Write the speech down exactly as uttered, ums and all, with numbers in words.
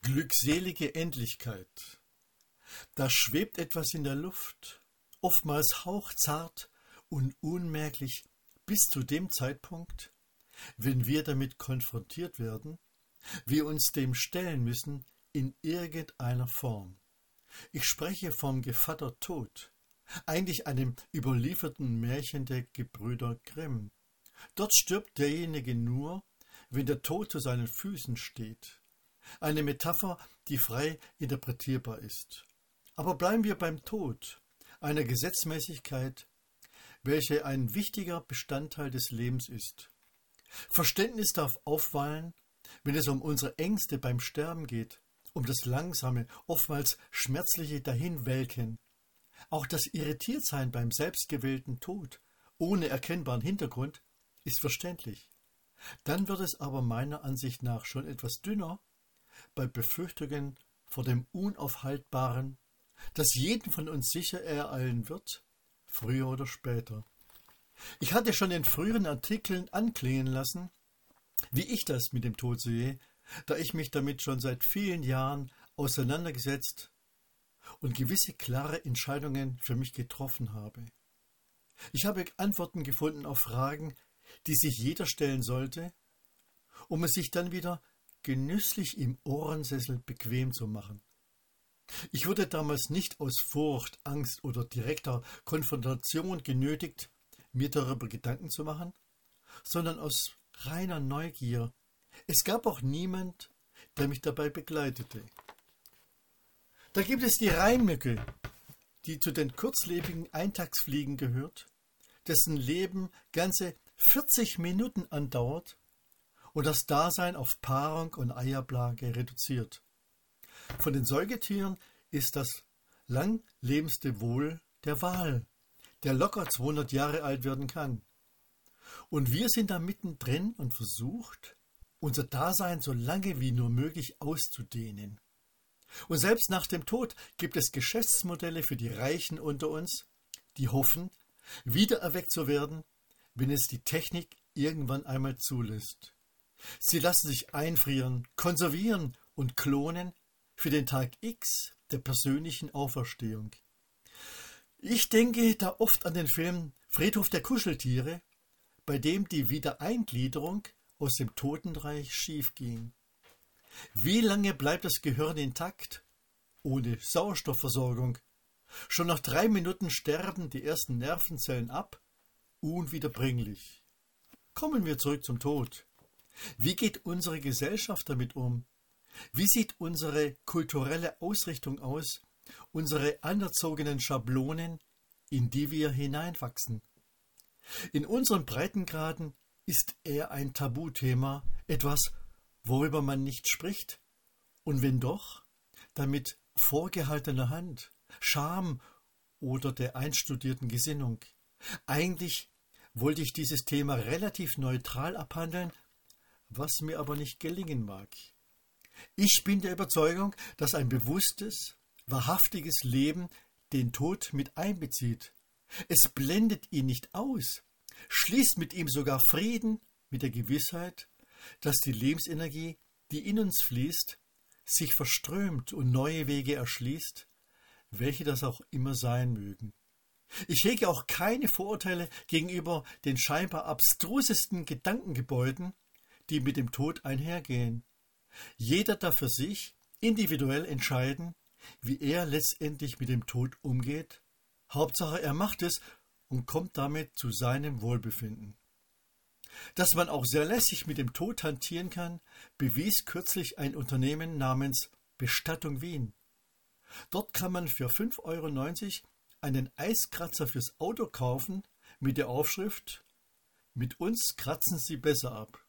Glückselige Endlichkeit. Da schwebt etwas in der Luft, oftmals hauchzart und unmerklich bis zu dem Zeitpunkt, wenn wir damit konfrontiert werden, wir uns dem stellen müssen in irgendeiner Form. Ich spreche vom Gevatter Tod, eigentlich einem überlieferten Märchen der Gebrüder Grimm. Dort stirbt derjenige nur, wenn der Tod zu seinen Füßen steht. Eine Metapher, die frei interpretierbar ist. Aber bleiben wir beim Tod, einer Gesetzmäßigkeit, welche ein wichtiger Bestandteil des Lebens ist. Verständnis darf aufwallen, wenn es um unsere Ängste beim Sterben geht, um das langsame, oftmals schmerzliche Dahinwelken. Auch das Irritiertsein beim selbstgewählten Tod, ohne erkennbaren Hintergrund, ist verständlich. Dann wird es aber meiner Ansicht nach schon etwas dünner bei Befürchtungen vor dem Unaufhaltbaren, das jeden von uns sicher ereilen wird, früher oder später. Ich hatte schon in früheren Artikeln anklingen lassen, wie ich das mit dem Tod sehe, da ich mich damit schon seit vielen Jahren auseinandergesetzt und gewisse klare Entscheidungen für mich getroffen habe. Ich habe Antworten gefunden auf Fragen, die sich jeder stellen sollte, um es sich dann wieder genüsslich im Ohrensessel bequem zu machen. Ich wurde damals nicht aus Furcht, Angst oder direkter Konfrontation genötigt, mir darüber Gedanken zu machen, sondern aus reiner Neugier. Es gab auch niemand, der mich dabei begleitete. Da gibt es die Reinmücke, die zu den kurzlebigen Eintagsfliegen gehört, dessen Leben ganze vierzig Minuten andauert und das Dasein auf Paarung und Eierplage reduziert. Von den Säugetieren ist das langlebendste wohl der Wal, der locker zweihundert Jahre alt werden kann. Und wir sind da mittendrin und versucht, unser Dasein so lange wie nur möglich auszudehnen. Und selbst nach dem Tod gibt es Geschäftsmodelle für die Reichen unter uns, die hoffen, wiedererweckt zu werden, wenn es die Technik irgendwann einmal zulässt. Sie lassen sich einfrieren, konservieren und klonen für den Tag X der persönlichen Auferstehung. Ich denke da oft an den Film Friedhof der Kuscheltiere, bei dem die Wiedereingliederung aus dem Totenreich schief ging. Wie lange bleibt das Gehirn intakt, ohne Sauerstoffversorgung? Schon nach drei Minuten sterben die ersten Nervenzellen ab, unwiederbringlich. Kommen wir zurück zum Tod. Wie geht unsere Gesellschaft damit um? Wie sieht unsere kulturelle Ausrichtung aus, unsere anerzogenen Schablonen, in die wir hineinwachsen? In unseren Breitengraden ist er ein Tabuthema, etwas, worüber man nicht spricht, und wenn doch, dann mit vorgehaltener Hand, Scham oder der einstudierten Gesinnung. Eigentlich wollte ich dieses Thema relativ neutral abhandeln, was mir aber nicht gelingen mag. Ich bin der Überzeugung, dass ein bewusstes, wahrhaftiges Leben den Tod mit einbezieht. Es blendet ihn nicht aus, schließt mit ihm sogar Frieden mit der Gewissheit, dass die Lebensenergie, die in uns fließt, sich verströmt und neue Wege erschließt, welche das auch immer sein mögen. Ich hege auch keine Vorurteile gegenüber den scheinbar abstrusesten Gedankengebäuden, die mit dem Tod einhergehen. Jeder darf für sich individuell entscheiden, wie er letztendlich mit dem Tod umgeht. Hauptsache, er macht es und kommt damit zu seinem Wohlbefinden. Dass man auch sehr lässig mit dem Tod hantieren kann, bewies kürzlich ein Unternehmen namens Bestattung Wien. Dort kann man für fünf Euro neunzig einen Eiskratzer fürs Auto kaufen mit der Aufschrift: Mit uns kratzen Sie besser ab.